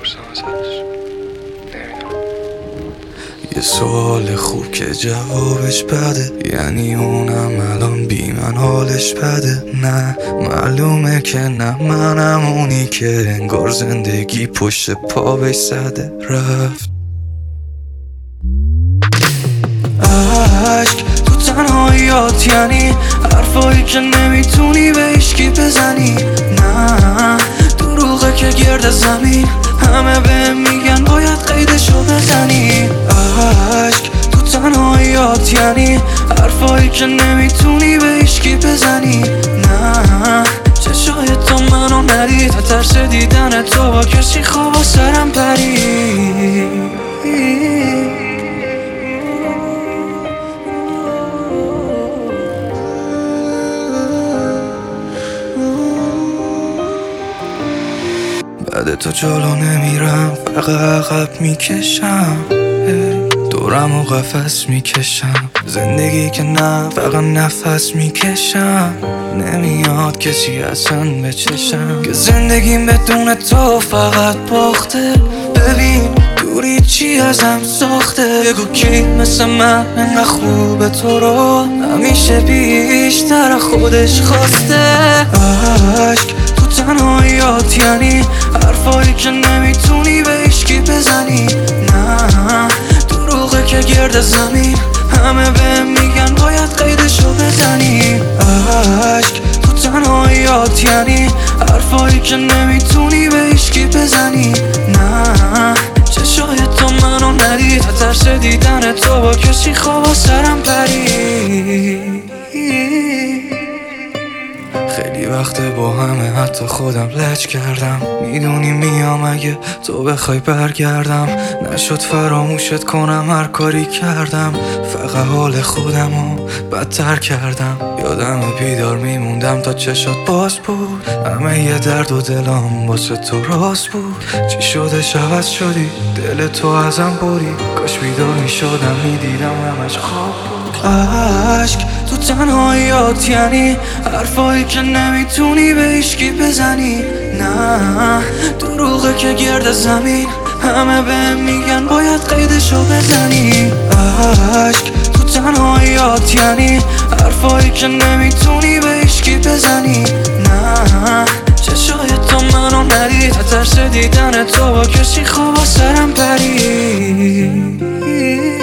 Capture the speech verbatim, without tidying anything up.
بپرسم ازش. نمیدونم. یه سوال خوب که جوابش بده، یعنی اونم الان بی من حالش بده. نه معلومه که نه، منم اونی که انگار زندگی پشت پا بهش زده رفت. عشق تو تنهاییات، یعنی حرفایی که نمیتونی به هیچکی بزنی. نه دروغه که گرد زمین همه بهم میگن باید قیدشو بزنی. عشق تو تنهاییات، یعنی حرفایی که نمیتونی به هیچکی بزنی. نه چشای تو منو ندید، ترس دیدن تو با کسی خواب سرم پرید. بعد تو جلو نمیرم، فقط عقب میکشم، دورم و قفس میکشم. زندگی که نه، فقط نفس میکشم. نمیاد کسی اصلا به چشم که زندگیم بدون تو فقط باخته. ببین دوری چی ازم ساخته. بگو کی مثل من انقدر خوبه تو رو همیشه بیشتر خودش خواسته. عشق تو تنهاییات، یعنی حرفایی که نمیتونی به هیچکی بزنی. نه دروغه که گرد زمین همه بهم میگن باید قیدشو بزنی. عشق تو تنهاییات، یعنی حرفایی که نمیتونی به هیچکی بزنی. نه چشای تو منو ندید، ترس دیدن تو با کسی خواب سرم پرید. خیلی وقت با همه حتی خودم لج کردم. میدونی میام اگه تو بخوای برگردم. نشد فراموشت کنم هر کاری کردم، فقط حال خودمو بدتر کردم. یادم بیدار میموندم تا چشات باز بود، همه یه درد و دلم واسه تو راست بود. چی شده عوض شدی، دل تو ازم بری. کاش بیدار میشدم میدیدم همش خواب بود. عشق تو تنهاییات، یعنی حرفایی که نمیتونی به هیچکی بزنی. نه دروغه که گرد زمین همه بهم میگن باید قیدشو بزنی. عشق تو تنهاییات، یعنی حرفایی که نمیتونی به هیچکی بزنی. نه چشای تو منو ندید، ترس دیدن تو با کسی خواب سرم پرید.